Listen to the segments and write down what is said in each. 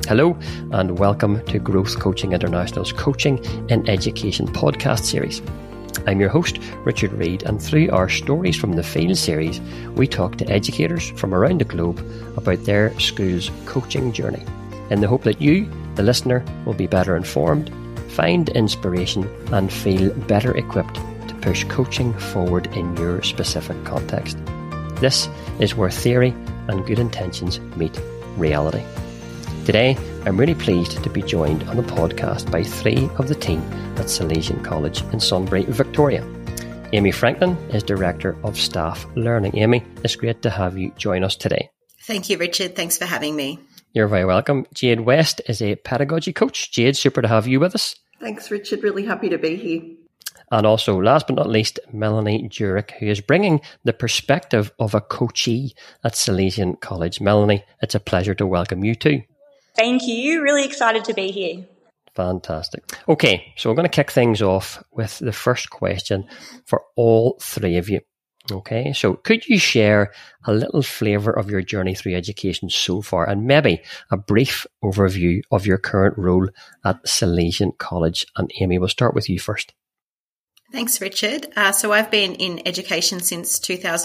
Hello and welcome to Growth Coaching International's Coaching in Education podcast series. I'm your host, Richard Reid, and through our Stories from the Field series, we talk to educators from around the globe about their school's coaching journey, in the hope that you, the listener, will be better informed, find inspiration, and feel better equipped to push coaching forward in your specific context. This is where theory and good intentions meet reality. Today, I'm really pleased to be joined on the podcast by three of the team at Salesian College in Sunbury, Victoria. Amy Franklin is Director of Staff Learning. Amy, it's great to have you join us today. Thank you, Richard. Thanks for having me. You're very welcome. Jade West is a pedagogy coach. Jade, super to have you with us. Thanks, Richard. Really happy to be here. And also, last but not least, Melanie Jurek, who is bringing the perspective of a coachee at Salesian College. Melanie, it's a pleasure to welcome you too. Thank you. Really excited to be here. Fantastic. Okay, so we're going to kick things off with the first question for all three of you. Okay, so could you share a little flavour of your journey through education so far, and maybe a brief overview of your current role at Salesian College? And Amy, we'll start with you first. Thanks, Richard. So I've been in education since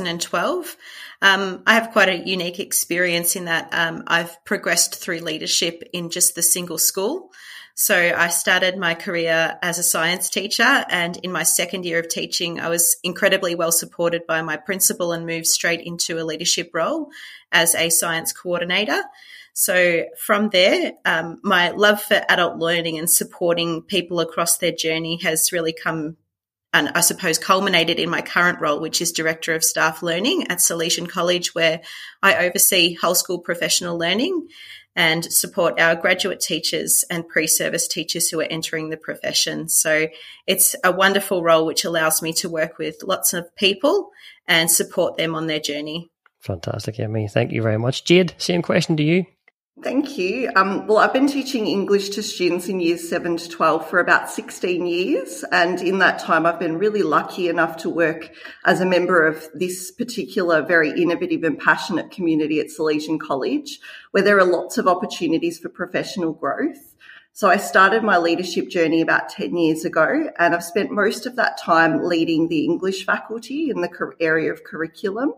2012. I have quite a unique experience in that I've progressed through leadership in just the single school. So I started my career as a science teacher, and in my second year of teaching, I was incredibly well supported by my principal and moved straight into a leadership role as a science coordinator. So from there, my love for adult learning and supporting people across their journey has really come and I suppose culminated in my current role, which is Director of Staff Learning at Salesian College, where I oversee whole school professional learning and support our graduate teachers and pre-service teachers who are entering the profession. So it's a wonderful role which allows me to work with lots of people and support them on their journey. Fantastic, Amy. Thank you very much. Jade, same question to you. Thank you. Well, I've been teaching English to students in years 7 to 12 for about 16 years. And in that time, I've been really lucky enough to work as a member of this particular very innovative and passionate community at Salesian College, where there are lots of opportunities for professional growth. So I started my leadership journey about 10 years ago, and I've spent most of that time leading the English faculty in the area of curriculum.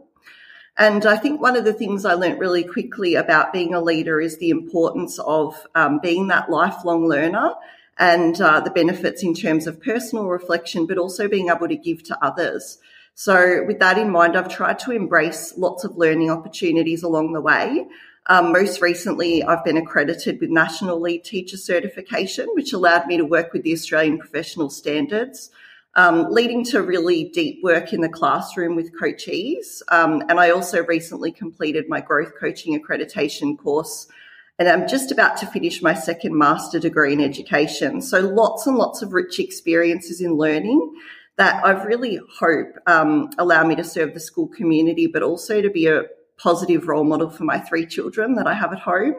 And I think one of the things I learnt really quickly about being a leader is the importance of being that lifelong learner and the benefits in terms of personal reflection, but also being able to give to others. So with that in mind, I've tried to embrace lots of learning opportunities along the way. Most recently, I've been accredited with National Lead Teacher Certification, which allowed me to work with the Australian Professional Standards, leading to really deep work in the classroom with coachees. And I also recently completed my growth coaching accreditation course, and I'm just about to finish my second master degree in education. So lots and lots of rich experiences in learning that I've really hope allow me to serve the school community, but also to be a positive role model for my three children that I have at home.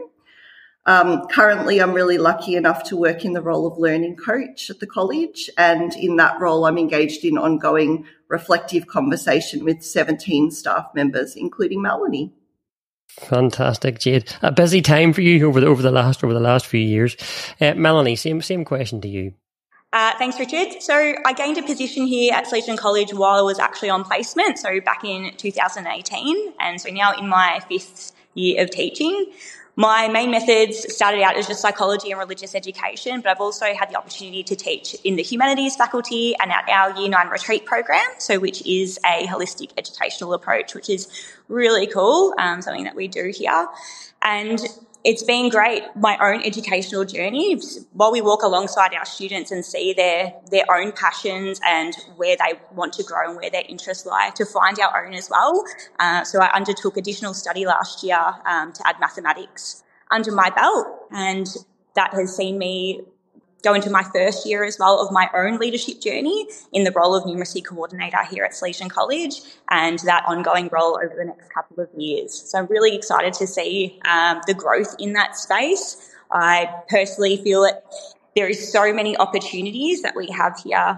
Currently, I'm really lucky enough to work in the role of learning coach at the college, and in that role, I'm engaged in ongoing reflective conversation with 17 staff members, including Melanie. Fantastic, Jade. A busy time for you over the last few years. Melanie, same question to you. Thanks, Richard. So I gained a position here at Salesian College while I was actually on placement, so back in 2018, and so now in my fifth year of teaching. My main methods started out as just psychology and religious education, but I've also had the opportunity to teach in the humanities faculty and at our Year 9 retreat program, so which is a holistic educational approach, which is really cool, something that we do here. And it's been great, my own educational journey, while we walk alongside our students and see their own passions and where they want to grow and where their interests lie, to find our own as well. So I undertook additional study last year to add mathematics under my belt, and that has seen me go into my first year as well of my own leadership journey in the role of numeracy coordinator here at Salesian College, and that ongoing role over the next couple of years. So I'm really excited to see the growth in that space. I personally feel that there is so many opportunities that we have here,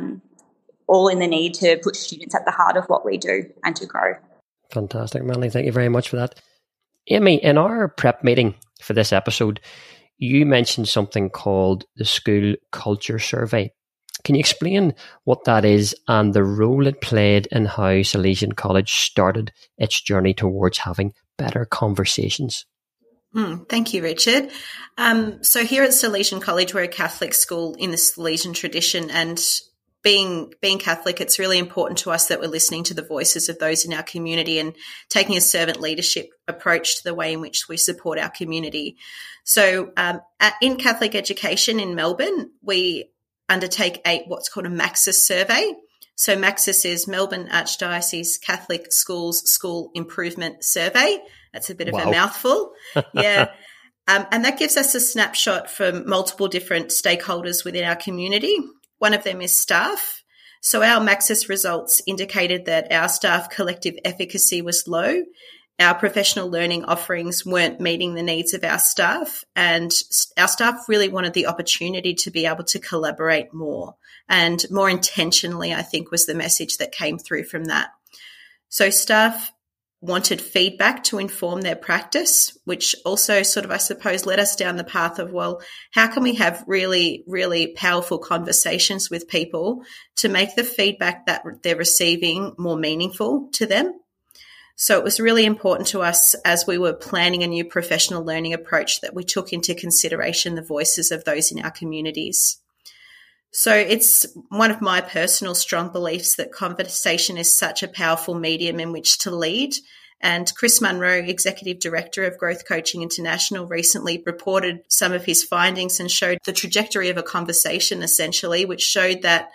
all in the need to put students at the heart of what we do and to grow. Fantastic, Melanie. Thank you very much for that. Amy, in our prep meeting, for this episode, you mentioned something called the School Culture Survey. Can you explain what that is and the role it played in how Salesian College started its journey towards having better conversations? Thank you, Richard. So here at Salesian College, we're a Catholic school in the Salesian tradition, and being Catholic, it's really important to us that we're listening to the voices of those in our community and taking a servant leadership approach to the way in which we support our community. So in Catholic education in Melbourne, we undertake what's called a Maxis survey. So Maxis is Melbourne Archdiocese Catholic Schools School Improvement Survey. That's a bit of a mouthful. Yeah. And that gives us a snapshot from multiple different stakeholders within our community. One of them is staff. So our Maxis results indicated that our staff collective efficacy was low. Our professional learning offerings weren't meeting the needs of our staff, and our staff really wanted the opportunity to be able to collaborate more and more intentionally, I think, was the message that came through from that. So staff wanted feedback to inform their practice, which also sort of, I suppose, led us down the path of, well, how can we have really, really powerful conversations with people to make the feedback that they're receiving more meaningful to them? So it was really important to us as we were planning a new professional learning approach that we took into consideration the voices of those in our communities. So it's one of my personal strong beliefs that conversation is such a powerful medium in which to lead. And Chris Munro, Executive Director of Growth Coaching International, recently reported some of his findings and showed the trajectory of a conversation, essentially, which showed that,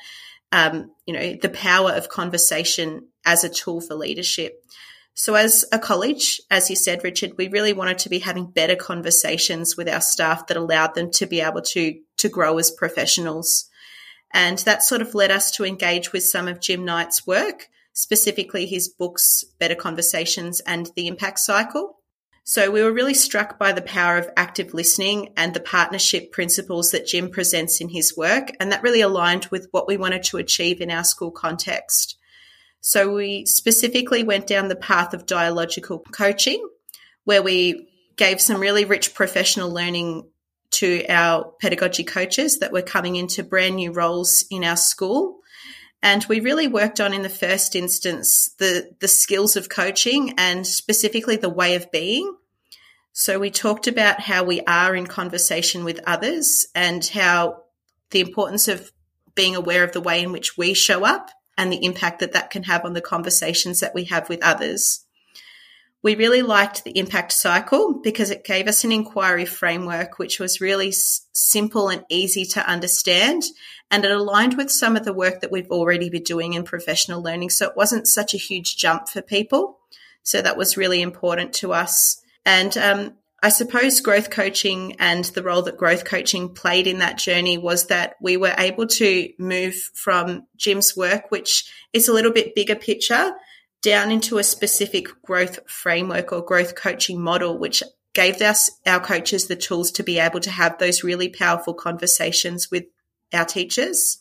the power of conversation as a tool for leadership. So as a college, as you said, Richard, we really wanted to be having better conversations with our staff that allowed them to be able to grow as professionals. And that sort of led us to engage with some of Jim Knight's work, specifically his books, Better Conversations and The Impact Cycle. So we were really struck by the power of active listening and the partnership principles that Jim presents in his work, and that really aligned with what we wanted to achieve in our school context. So we specifically went down the path of dialogical coaching, where we gave some really rich professional learning to our pedagogy coaches that were coming into brand new roles in our school. And we really worked on, in the first instance, the skills of coaching and specifically the way of being. So we talked about how we are in conversation with others and how the importance of being aware of the way in which we show up and the impact that that can have on the conversations that we have with others. We really liked the impact cycle because it gave us an inquiry framework which was really simple and easy to understand, and it aligned with some of the work that we've already been doing in professional learning. So it wasn't such a huge jump for people. So that was really important to us. And I suppose growth coaching and the role that growth coaching played in that journey was that we were able to move from Jim's work, which is a little bit bigger picture, down into a specific growth framework or growth coaching model, which gave us, our coaches, the tools to be able to have those really powerful conversations with our teachers.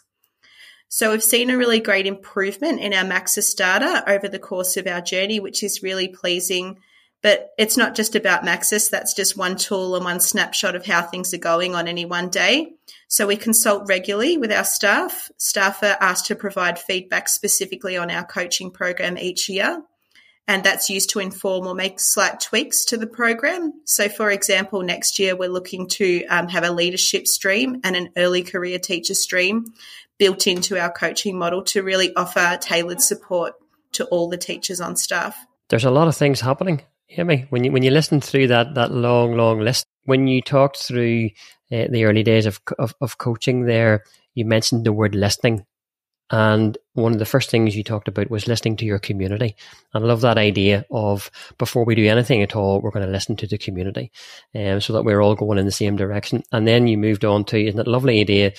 So we've seen a really great improvement in our Maxis data over the course of our journey, which is really pleasing. But it's not just about Maxis. That's just one tool and one snapshot of how things are going on any one day. So we consult regularly with our staff. Staff are asked to provide feedback specifically on our coaching program each year, and that's used to inform or make slight tweaks to the program. So, for example, next year we're looking to have a leadership stream and an early career teacher stream built into our coaching model to really offer tailored support to all the teachers on staff. There's a lot of things happening. Amy, when you listen through that long list, when you talked through the early days of coaching there, you mentioned the word listening. And one of the first things you talked about was listening to your community. And I love that idea of, before we do anything at all, we're going to listen to the community, so that we're all going in the same direction. And then you moved on to, isn't it a lovely idea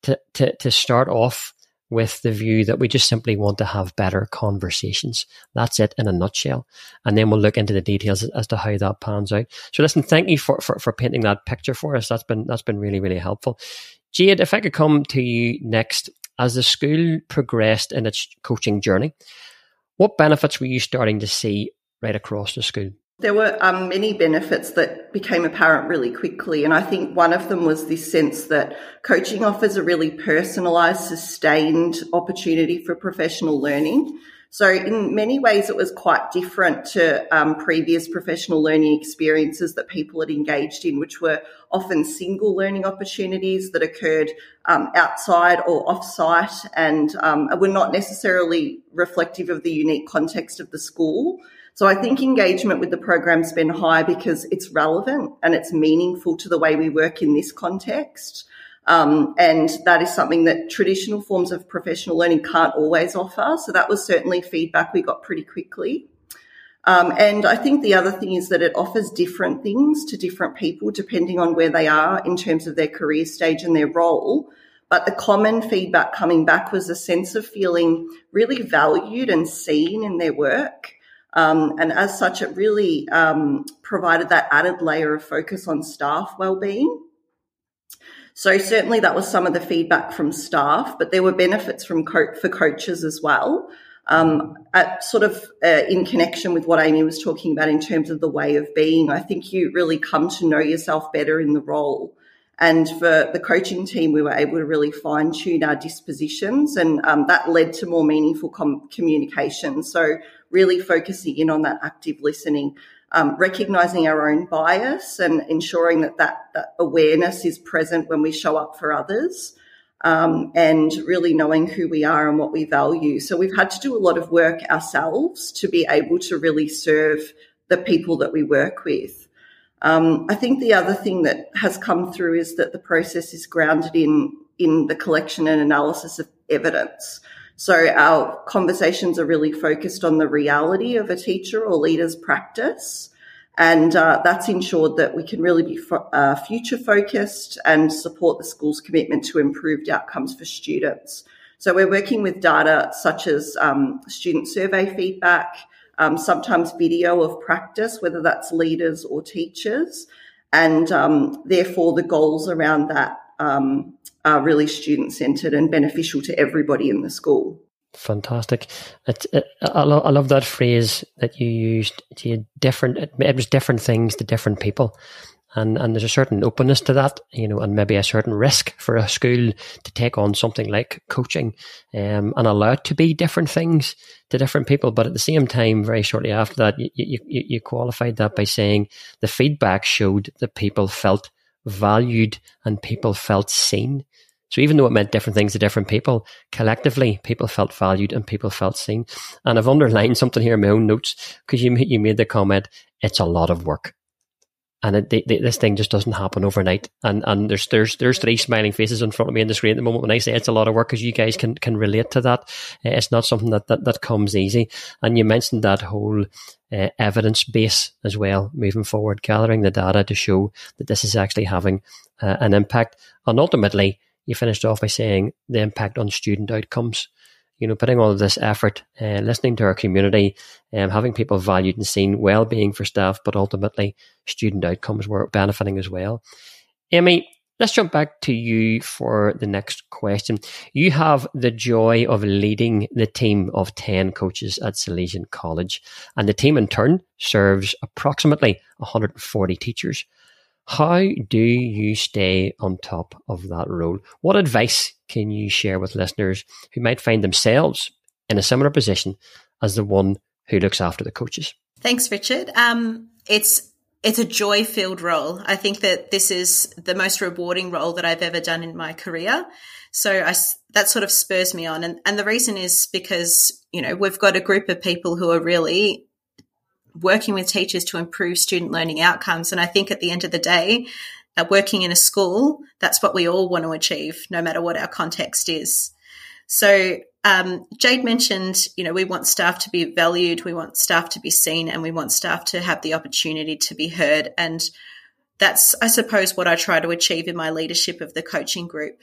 to start off with the view that we just simply want to have better conversations. That's it in a nutshell. And then we'll look into the details as to how that pans out. So listen, thank you for painting that picture for us. That's been really, really helpful. Jade, if I could come to you next. As the school progressed in its coaching journey, what benefits were you starting to see right across the school? There were many benefits that became apparent really quickly. And I think one of them was this sense that coaching offers a really personalised, sustained opportunity for professional learning. So in many ways, it was quite different to previous professional learning experiences that people had engaged in, which were often single learning opportunities that occurred outside or off-site and were not necessarily reflective of the unique context of the school. So I think engagement with the program's been high because it's relevant and it's meaningful to the way we work in this context. And that is something that traditional forms of professional learning can't always offer. So that was certainly feedback we got pretty quickly. And I think the other thing is that it offers different things to different people depending on where they are in terms of their career stage and their role. But the common feedback coming back was a sense of feeling really valued and seen in their work. And as such, it really provided that added layer of focus on staff wellbeing. So certainly that was some of the feedback from staff, but there were benefits for coaches as well. In connection with what Amy was talking about in terms of the way of being, I think you really come to know yourself better in the role. And for the coaching team, we were able to really fine-tune our dispositions, and that led to more meaningful communication. So really focusing in on that active listening, recognising our own bias and ensuring that awareness is present when we show up for others, and really knowing who we are and what we value. So we've had to do a lot of work ourselves to be able to really serve the people that we work with. I think the other thing that has come through is that the process is grounded in the collection and analysis of evidence. So our conversations are really focused on the reality of a teacher or leader's practice, and that's ensured that we can really be future focused and support the school's commitment to improved outcomes for students. So we're working with data such as student survey feedback, sometimes video of practice, whether that's leaders or teachers, and therefore the goals around that are really student-centred and beneficial to everybody in the school. Fantastic. I love that phrase that you used. It was different things to different people. And there's a certain openness to that, and maybe a certain risk for a school to take on something like coaching, and allow it to be different things to different people. But at the same time, very shortly after that, you qualified that by saying the feedback showed that people felt valued and people felt seen. So even though it meant different things to different people, collectively, people felt valued and people felt seen. And I've underlined something here in my own notes because you made the comment, it's a lot of work. And this thing just doesn't happen overnight. And there's three smiling faces in front of me in the screen at the moment when I say it's a lot of work, because you guys can relate to that. It's not something that comes easy. And you mentioned that whole evidence base as well, moving forward, gathering the data to show that this is actually having an impact. And ultimately, you finished off by saying the impact on student outcomes. Putting all of this effort, listening to our community, having people valued and seen, well-being for staff, but ultimately student outcomes were benefiting as well. Amy, let's jump back to you for the next question. You have the joy of leading the team of 10 coaches at Salesian College, and the team in turn serves approximately 140 teachers. How do you stay on top of that role? What advice can you share with listeners who might find themselves in a similar position as the one who looks after the coaches? Thanks, Richard. It's a joy-filled role. I think that this is the most rewarding role that I've ever done in my career. So that sort of spurs me on. And the reason is because, we've got a group of people who are really working with teachers to improve student learning outcomes. And I think at the end of the day, working in a school, that's what we all want to achieve, no matter what our context is. So Jade mentioned, we want staff to be valued, we want staff to be seen, and we want staff to have the opportunity to be heard. And that's, I suppose, what I try to achieve in my leadership of the coaching group.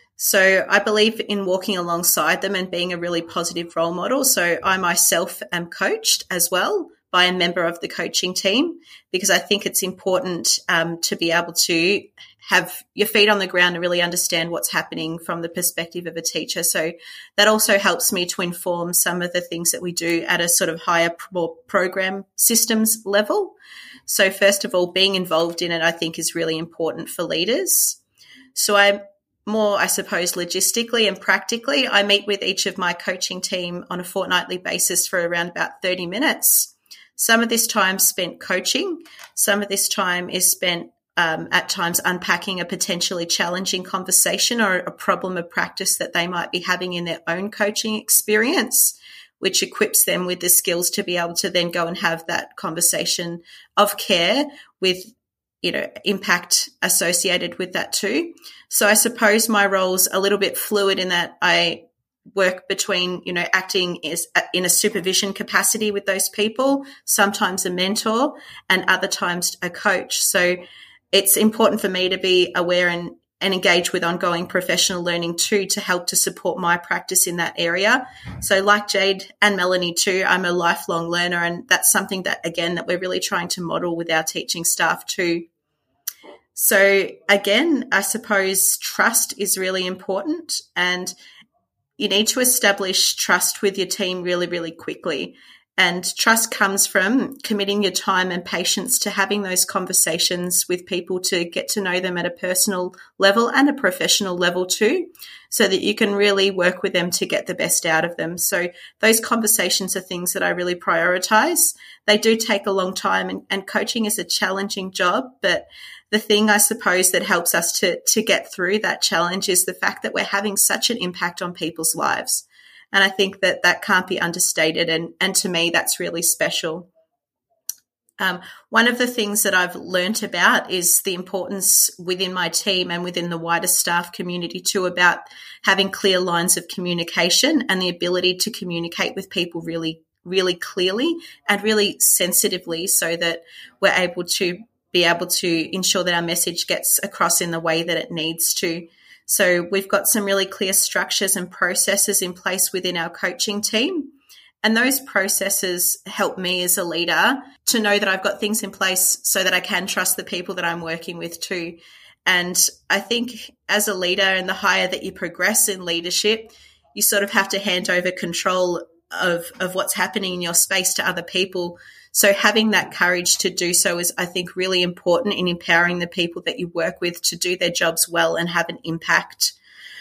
So I believe in walking alongside them and being a really positive role model. So I myself am coached as well by a member of the coaching team, because I think it's important to be able to have your feet on the ground and really understand what's happening from the perspective of a teacher. So that also helps me to inform some of the things that we do at a sort of higher program systems level. So first of all, being involved in it, I think, is really important for leaders. So I'm more, I suppose, logistically and practically, I meet with each of my coaching team on a fortnightly basis for around about 30 minutes. Some of this time spent coaching. Some of this time is spent at times unpacking a potentially challenging conversation or a problem of practice that they might be having in their own coaching experience, which equips them with the skills to be able to then go and have that conversation of care with, impact associated with that too. So I suppose my role's a little bit fluid in that I work between, acting in a supervision capacity with those people, sometimes a mentor, and other times a coach. So it's important for me to be aware and engage with ongoing professional learning too, to help to support my practice in that area. So like Jade and Melanie too, I'm a lifelong learner, and that's something that, again, that we're really trying to model with our teaching staff too. So again, I suppose trust is really important, and you need to establish trust with your team really, really quickly. And trust comes from committing your time and patience to having those conversations with people to get to know them at a personal level and a professional level too, so that you can really work with them to get the best out of them. So those conversations are things that I really prioritize. They do take a long time, and coaching is a challenging job, but the thing I suppose that helps us to get through that challenge is the fact that we're having such an impact on people's lives. And I think that can't be understated. And to me, that's really special. One of the things that I've learnt about is the importance within my team and within the wider staff community too, about having clear lines of communication and the ability to communicate with people really, really clearly and really sensitively, so that we're able to ensure that our message gets across in the way that it needs to. So we've got some really clear structures and processes in place within our coaching team. And those processes help me as a leader to know that I've got things in place so that I can trust the people that I'm working with too. And I think as a leader, and the higher that you progress in leadership, you sort of have to hand over control of what's happening in your space to other people. So having that courage to do so is, I think, really important in empowering the people that you work with to do their jobs well and have an impact.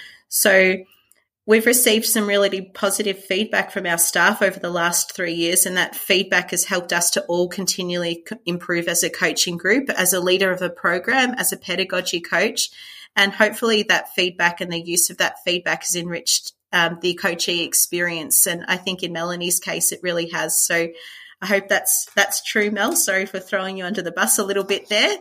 So we've received some really positive feedback from our staff over the last 3 years, and that feedback has helped us to all continually improve as a coaching group, as a leader of a program, as a pedagogy coach. And hopefully that feedback and the use of that feedback has enriched the coachee experience. And I think in Melanie's case, it really has. So I hope that's true, Mel. Sorry for throwing you under the bus a little bit there.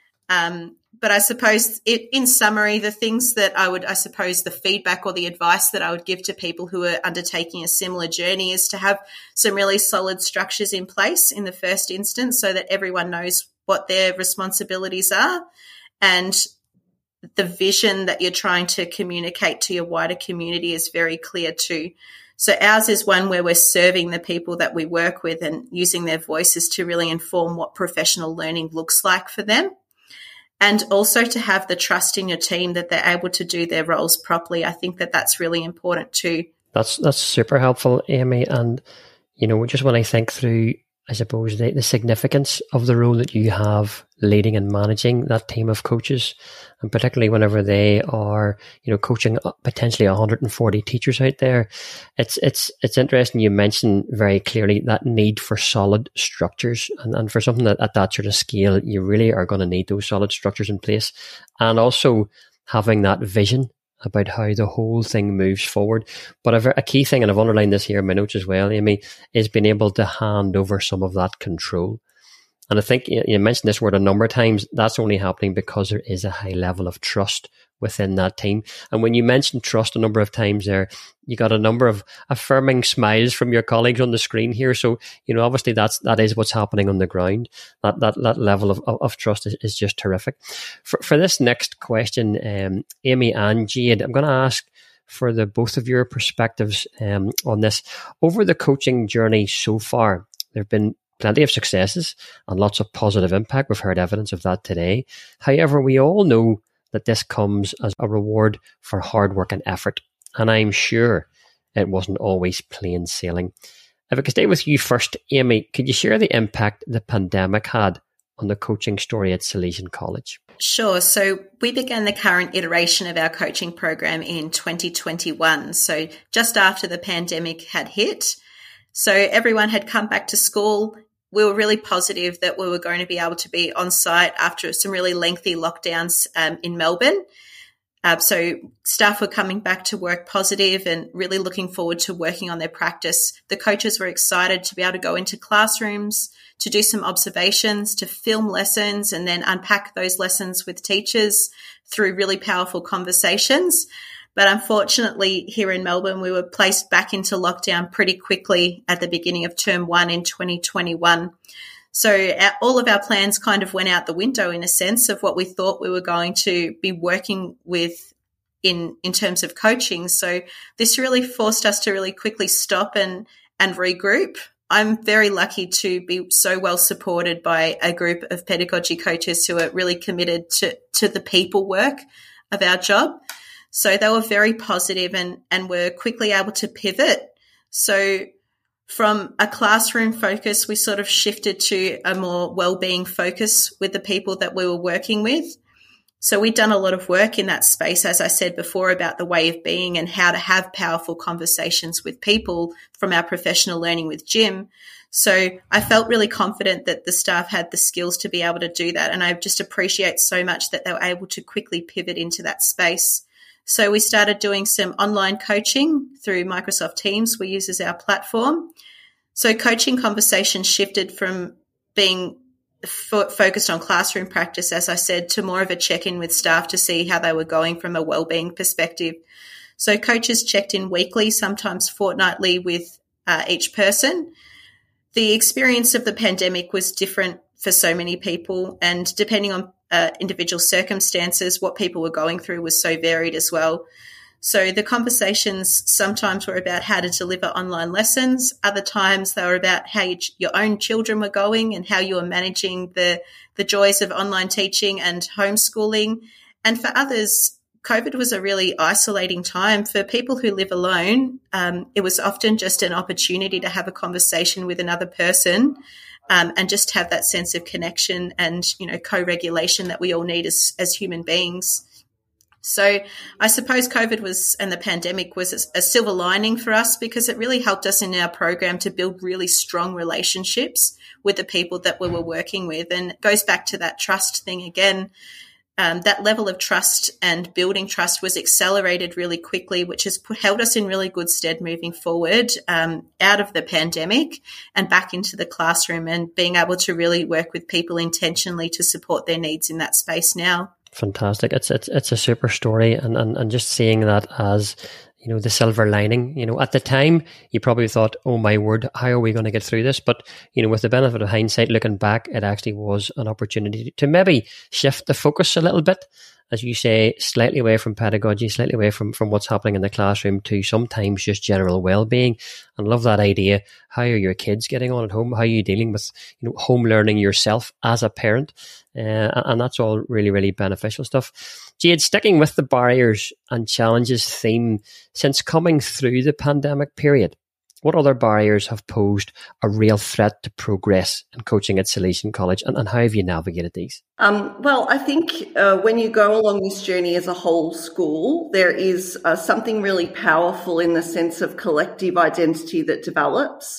But I suppose in summary, the things that the feedback or the advice that I would give to people who are undertaking a similar journey is to have some really solid structures in place in the first instance, so that everyone knows what their responsibilities are and the vision that you're trying to communicate to your wider community is very clear too. So ours is one where we're serving the people that we work with and using their voices to really inform what professional learning looks like for them. And also to have the trust in your team that they're able to do their roles properly. I think that's really important too. That's super helpful, Amy. And, just when I think through, I suppose, the significance of the role that you have leading and managing that team of coaches, and particularly whenever they are, coaching potentially 140 teachers out there, it's interesting. You mentioned very clearly that need for solid structures, and for something that at that sort of scale, you really are going to need those solid structures in place, and also having that vision about how the whole thing moves forward. But a key thing, and I've underlined this here in my notes as well, Amy, is being able to hand over some of that control. And I think you mentioned this word a number of times. That's only happening because there is a high level of trust within that team. And when you mentioned trust a number of times there, you got a number of affirming smiles from your colleagues on the screen here. So, obviously that is what's happening on the ground. That level of trust is just terrific. For this next question, Amy and Jade, I'm going to ask for the both of your perspectives on this. Over the coaching journey so far, there have been plenty of successes and lots of positive impact. We've heard evidence of that today. However, we all know that this comes as a reward for hard work and effort. And I'm sure it wasn't always plain sailing. If I could stay with you first, Amy, could you share the impact the pandemic had on the coaching story at Salesian College? Sure. So we began the current iteration of our coaching program in 2021. So just after the pandemic had hit. So everyone had come back to school. We were really positive that we were going to be able to be on site after some really lengthy lockdowns in Melbourne. So staff were coming back to work positive and really looking forward to working on their practice. The coaches were excited to be able to go into classrooms, to do some observations, to film lessons, and then unpack those lessons with teachers through really powerful conversations. But unfortunately, here in Melbourne, we were placed back into lockdown pretty quickly at the beginning of term 1 in 2021. So all of our plans kind of went out the window in a sense of what we thought we were going to be working with in terms of coaching. So this really forced us to really quickly stop and regroup. I'm very lucky to be so well supported by a group of pedagogy coaches who are really committed to the people work of our job. So they were very positive and were quickly able to pivot. So from a classroom focus, we sort of shifted to a more well-being focus with the people that we were working with. So we'd done a lot of work in that space, as I said before, about the way of being and how to have powerful conversations with people from our professional learning with Jim. So I felt really confident that the staff had the skills to be able to do that. And I just appreciate so much that they were able to quickly pivot into that space. So we started doing some online coaching through Microsoft Teams we use as our platform. So coaching conversations shifted from being focused on classroom practice, as I said, to more of a check-in with staff to see how they were going from a wellbeing perspective. So coaches checked in weekly, sometimes fortnightly with each person. The experience of the pandemic was different for so many people, and depending on individual circumstances, what people were going through was so varied as well. So the conversations sometimes were about how to deliver online lessons. Other times they were about how your own children were going and how you were managing the joys of online teaching and homeschooling. And for others, COVID was a really isolating time. For people who live alone, it was often just an opportunity to have a conversation with another person and just have that sense of connection and, co-regulation that we all need as human beings. So I suppose COVID and the pandemic was a silver lining for us because it really helped us in our program to build really strong relationships with the people that we were working with. And it goes back to that trust thing again. That level of trust and building trust was accelerated really quickly, which has held us in really good stead moving forward out of the pandemic and back into the classroom and being able to really work with people intentionally to support their needs in that space now. Fantastic. It's a super story and just seeing that as, the silver lining. At the time, you probably thought, oh my word, how are we going to get through this? But, with the benefit of hindsight, looking back, it actually was an opportunity to maybe shift the focus a little bit, as you say, slightly away from pedagogy, slightly away from what's happening in the classroom to sometimes just general well-being. And love that idea. How are your kids getting on at home? How are you dealing with, home learning yourself as a parent? And that's all really, really beneficial stuff. Jade, sticking with the barriers and challenges theme, since coming through the pandemic period, what other barriers have posed a real threat to progress in coaching at Salesian College, and how have you navigated these? Well, I think when you go along this journey as a whole school, there is something really powerful in the sense of collective identity that develops.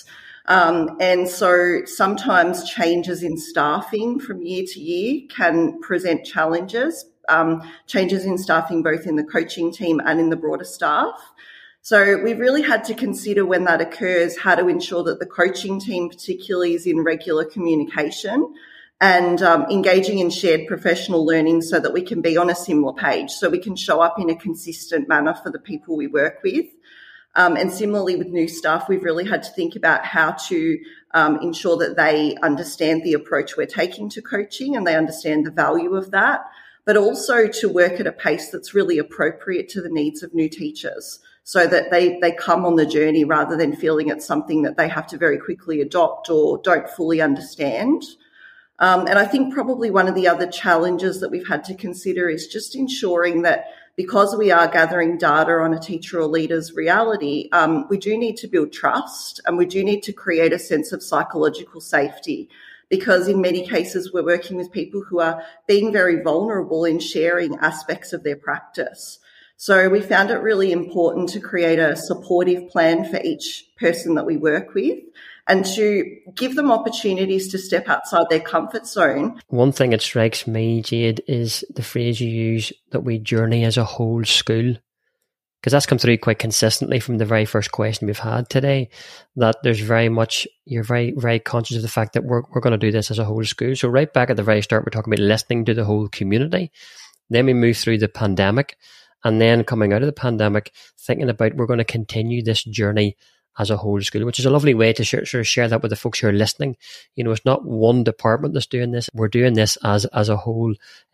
And so sometimes changes in staffing from year to year can present challenges, changes in staffing both in the coaching team and in the broader staff. So we've really had to consider when that occurs how to ensure that the coaching team particularly is in regular communication and engaging in shared professional learning so that we can be on a similar page, so we can show up in a consistent manner for the people we work with. And similarly with new staff, we've really had to think about how to ensure that they understand the approach we're taking to coaching and they understand the value of that, but also to work at a pace that's really appropriate to the needs of new teachers so that they come on the journey rather than feeling it's something that they have to very quickly adopt or don't fully understand. And I think probably one of the other challenges that we've had to consider is just ensuring that because we are gathering data on a teacher or leader's reality, we do need to build trust and we do need to create a sense of psychological safety, because in many cases we're working with people who are being very vulnerable in sharing aspects of their practice. So we found it really important to create a supportive plan for each person that we work with and to give them opportunities to step outside their comfort zone. One thing that strikes me, Jade, is the phrase you use that we journey as a whole school. Because that's come through quite consistently from the very first question we've had today, that there's very much, you're very, very conscious of the fact that we're going to do this as a whole school. So right back at the very start, we're talking about listening to the whole community. Then we move through the pandemic, and then coming out of the pandemic, thinking about we're going to continue this journey as a whole school, which is a lovely way to share that with the folks who are listening. You know, it's not one department that's doing this. We're doing this as a whole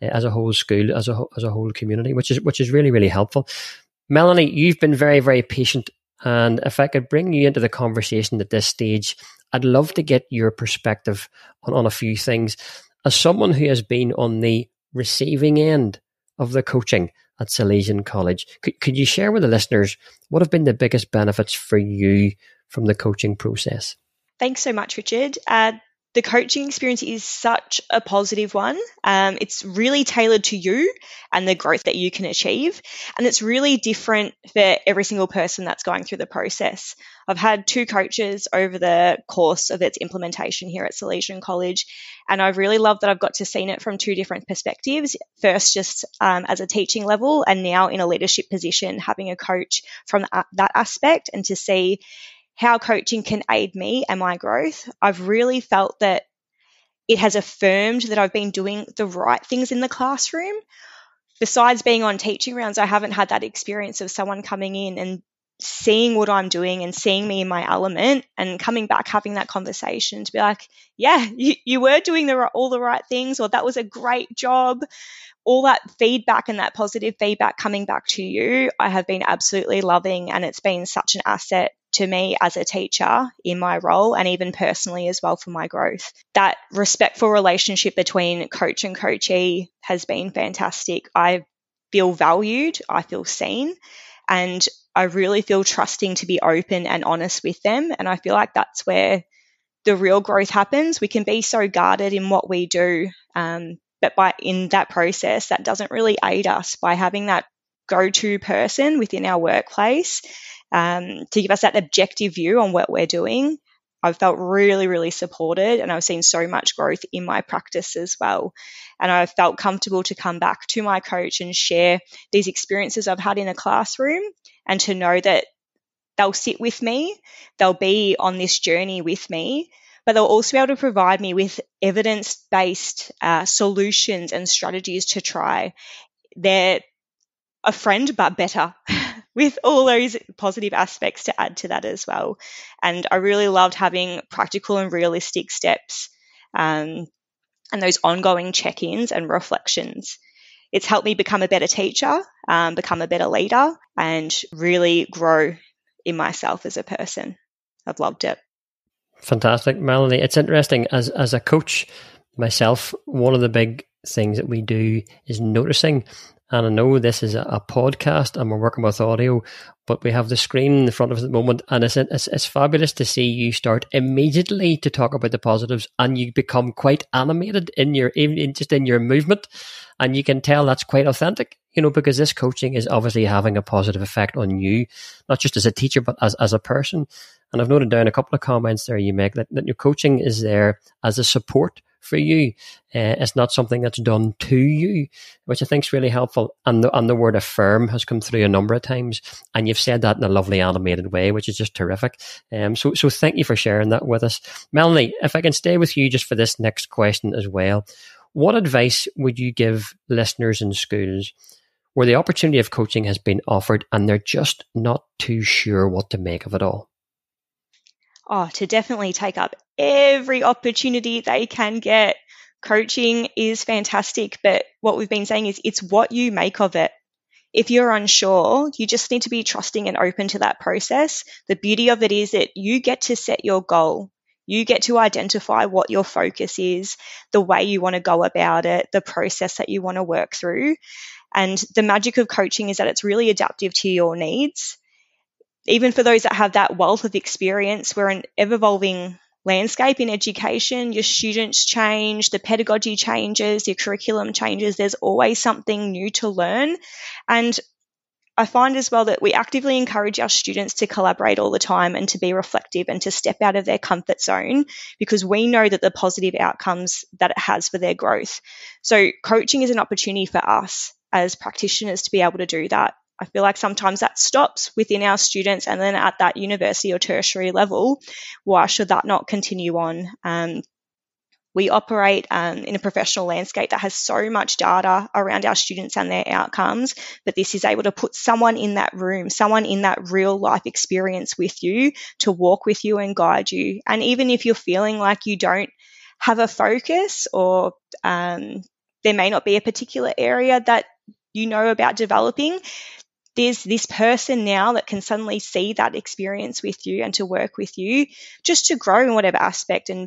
school, as a whole community, which is really, really helpful. Melanie, you've been very, very patient. And if I could bring you into the conversation at this stage, I'd love to get your perspective on a few things. As someone who has been on the receiving end of the coaching at Salesian College, could you share with the listeners what have been the biggest benefits for you from the coaching process? Thanks so much, Richard. The coaching experience is such a positive one. It's really tailored to you and the growth that you can achieve. And it's really different for every single person that's going through the process. I've had 2 coaches over the course of its implementation here at Salesian College, and I've really loved that I've got to see it from 2 different perspectives. First, just as a teaching level, and now in a leadership position, having a coach from that aspect, and to see how coaching can aid me and my growth. I've really felt that it has affirmed that I've been doing the right things in the classroom. Besides being on teaching rounds, I haven't had that experience of someone coming in and seeing what I'm doing and seeing me in my element and coming back, having that conversation to be like, yeah, you were doing all the right things, or that was a great job. All that feedback and that positive feedback coming back to you, I have been absolutely loving, and it's been such an asset to me as a teacher in my role, and even personally as well for my growth. That respectful relationship between coach and coachee has been fantastic. I feel valued, I feel seen, and I really feel trusting to be open and honest with them. And I feel like that's where the real growth happens. We can be so guarded in what we do, but in that process, that doesn't really aid us by having that go-to person within our workplace to give us that objective view on what we're doing. I've felt really, really supported, and I've seen so much growth in my practice as well. And I've felt comfortable to come back to my coach and share these experiences I've had in a classroom, and to know that they'll sit with me, they'll be on this journey with me, but they'll also be able to provide me with evidence-based solutions and strategies to try. They're a friend, but better, with all those positive aspects to add to that as well. And I really loved having practical and realistic steps and those ongoing check-ins and reflections. It's helped me become a better teacher, become a better leader, and really grow in myself as a person. I've loved it. Fantastic, Melanie. It's interesting, as a coach myself, one of the big things that we do is noticing. And I know this is a podcast and we're working with audio, but we have the screen in front of us at the moment, and it's fabulous to see you start immediately to talk about the positives, and you become quite animated in your movement, and you can tell that's quite authentic, because this coaching is obviously having a positive effect on you, not just as a teacher, but as a person. And I've noted down a couple of comments there you make that your coaching is there as a support for you. It's not something that's done to you, which I think is really helpful. And the word affirm has come through a number of times, and you've said that in a lovely animated way, which is just terrific. So thank you for sharing that with us. Melanie, if I can stay with you just for this next question as well, what advice would you give listeners in schools where the opportunity of coaching has been offered and they're just not too sure what to make of it all? Oh, to definitely take up every opportunity they can get. Coaching is fantastic, but what we've been saying is it's what you make of it. If you're unsure, you just need to be trusting and open to that process. The beauty of it is that you get to set your goal. You get to identify what your focus is, the way you want to go about it, the process that you want to work through. And the magic of coaching is that it's really adaptive to your needs. Even for those that have that wealth of experience, we're an ever-evolving landscape in education. Your students change, the pedagogy changes, your curriculum changes. There's always something new to learn. And I find as well that we actively encourage our students to collaborate all the time and to be reflective and to step out of their comfort zone, because we know that the positive outcomes that it has for their growth. So coaching is an opportunity for us as practitioners to be able to do that. I feel like sometimes that stops within our students, and then at that university or tertiary level, why should that not continue on? We operate in a professional landscape that has so much data around our students and their outcomes, but this is able to put someone in that room, someone in that real life experience with you to walk with you and guide you. And even if you're feeling like you don't have a focus, or there may not be a particular area that you know about developing, there's this person now that can suddenly see that experience with you and to work with you just to grow in whatever aspect, and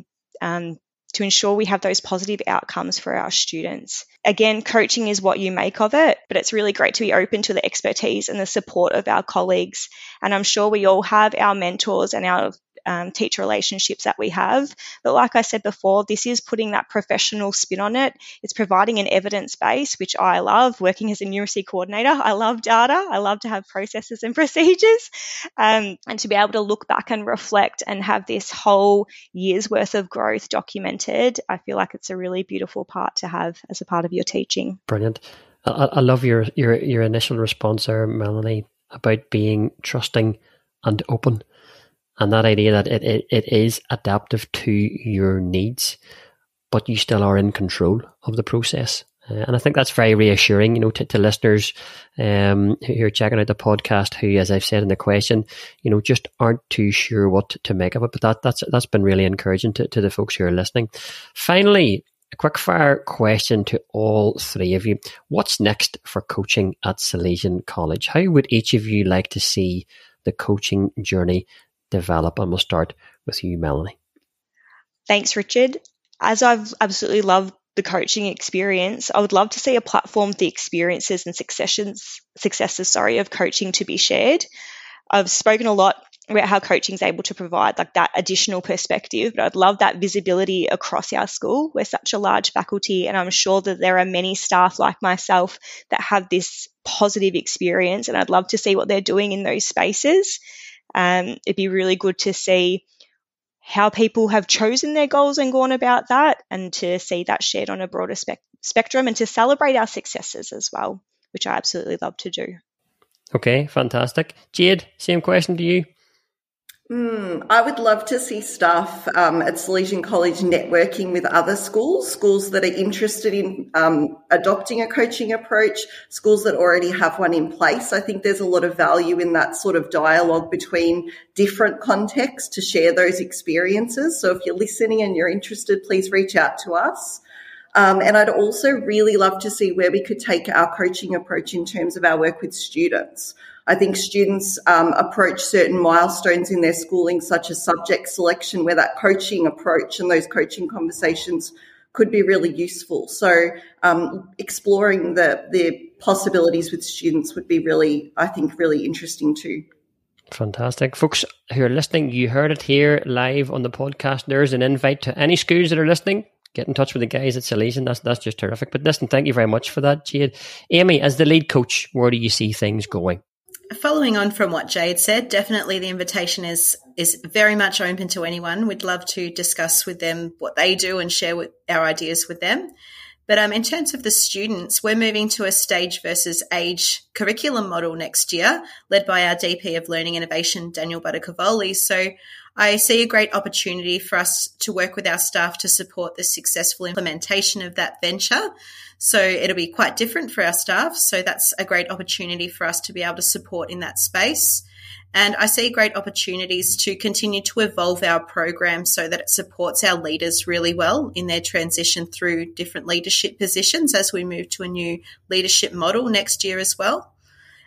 to ensure we have those positive outcomes for our students. Again, coaching is what you make of it, but it's really great to be open to the expertise and the support of our colleagues. And I'm sure we all have our mentors and our teacher relationships that we have. But like I said before, this is putting that professional spin on it. It's providing an evidence base, which I love. Working as a numeracy coordinator, I love data. I love to have processes and procedures, and to be able to look back and reflect and have this whole year's worth of growth documented. I feel like it's a really beautiful part to have as a part of your teaching. Brilliant. I love your initial response there, Melanie, about being trusting and open. And that idea that it is adaptive to your needs, but you still are in control of the process. And I think that's very reassuring, to listeners who are checking out the podcast, who, as I've said in the question, just aren't too sure what to make of it. But that's been really encouraging to the folks who are listening. Finally, a quick fire question to all three of you. What's next for coaching at Salesian College? How would each of you like to see the coaching journey develop? And we'll start with you, Melanie. Thanks, Richard. As I've absolutely loved the coaching experience, I would love to see a platform for the experiences and successes of coaching to be shared. I've spoken a lot about how coaching is able to provide that additional perspective, but I'd love that visibility across our school. We're such a large faculty, and I'm sure that there are many staff like myself that have this positive experience, and I'd love to see what they're doing in those spaces. It'd be really good to see how people have chosen their goals and gone about that, and to see that shared on a broader spectrum, and to celebrate our successes as well, which I absolutely love to do. Okay, fantastic. Jade, same question to you. I would love to see staff at Salesian College networking with other schools that are interested in adopting a coaching approach, schools that already have one in place. I think there's a lot of value in that sort of dialogue between different contexts to share those experiences. So if you're listening and you're interested, please reach out to us. And I'd also really love to see where we could take our coaching approach in terms of our work with students. I think students approach certain milestones in their schooling, such as subject selection, where that coaching approach and those coaching conversations could be really useful. So exploring the possibilities with students would be really interesting too. Fantastic. Folks who are listening, you heard it here live on the podcast. There's an invite to any schools that are listening. Get in touch with the guys at Salesian. That's just terrific. But listen, thank you very much for that, Jade. Amy, as the lead coach, where do you see things going? Following on from what Jade said, definitely the invitation is very much open to anyone. We'd love to discuss with them what they do and share our ideas with them. But in terms of the students, we're moving to a stage versus age curriculum model next year, led by our DP of Learning Innovation, Daniel Buttacavoli. So I see a great opportunity for us to work with our staff to support the successful implementation of that venture. So it'll be quite different for our staff. So that's a great opportunity for us to be able to support in that space. And I see great opportunities to continue to evolve our program so that it supports our leaders really well in their transition through different leadership positions as we move to a new leadership model next year as well.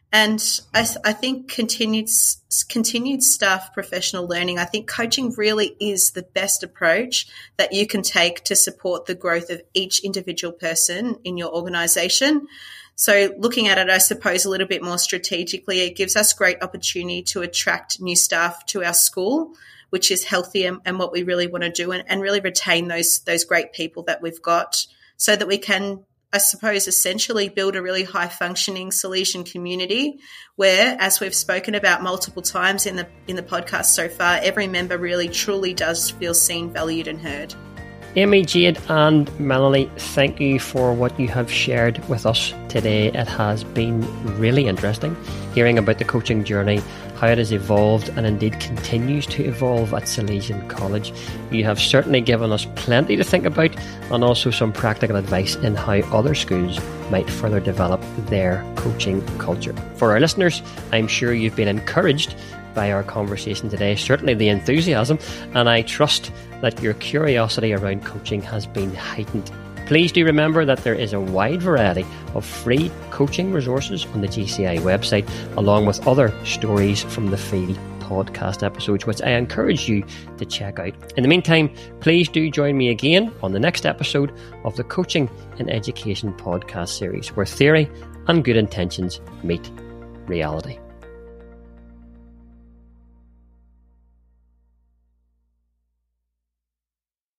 And I think continued staff professional learning, I think coaching really is the best approach that you can take to support the growth of each individual person in your organisation. So looking at it, I suppose, a little bit more strategically, it gives us great opportunity to attract new staff to our school, which is healthy and what we really want to do, and really retain those great people that we've got so that we can, I suppose, essentially build a really high-functioning Salesian community where, as we've spoken about multiple times in the podcast so far, every member really truly does feel seen, valued and heard. Amy, Jade and Melanie, thank you for what you have shared with us today. It has been really interesting hearing about the coaching journey, how it has evolved and indeed continues to evolve at Salesian College. You have certainly given us plenty to think about and also some practical advice in how other schools might further develop their coaching culture. For our listeners, I'm sure you've been encouraged by our conversation today, certainly the enthusiasm, and I trust that your curiosity around coaching has been heightened. Please do remember that there is a wide variety of free coaching resources on the GCI website, along with other stories from the field podcast episodes, which I encourage you to check out. In the meantime, please do join me again on the next episode of the Coaching in Education podcast series, where theory and good intentions meet reality.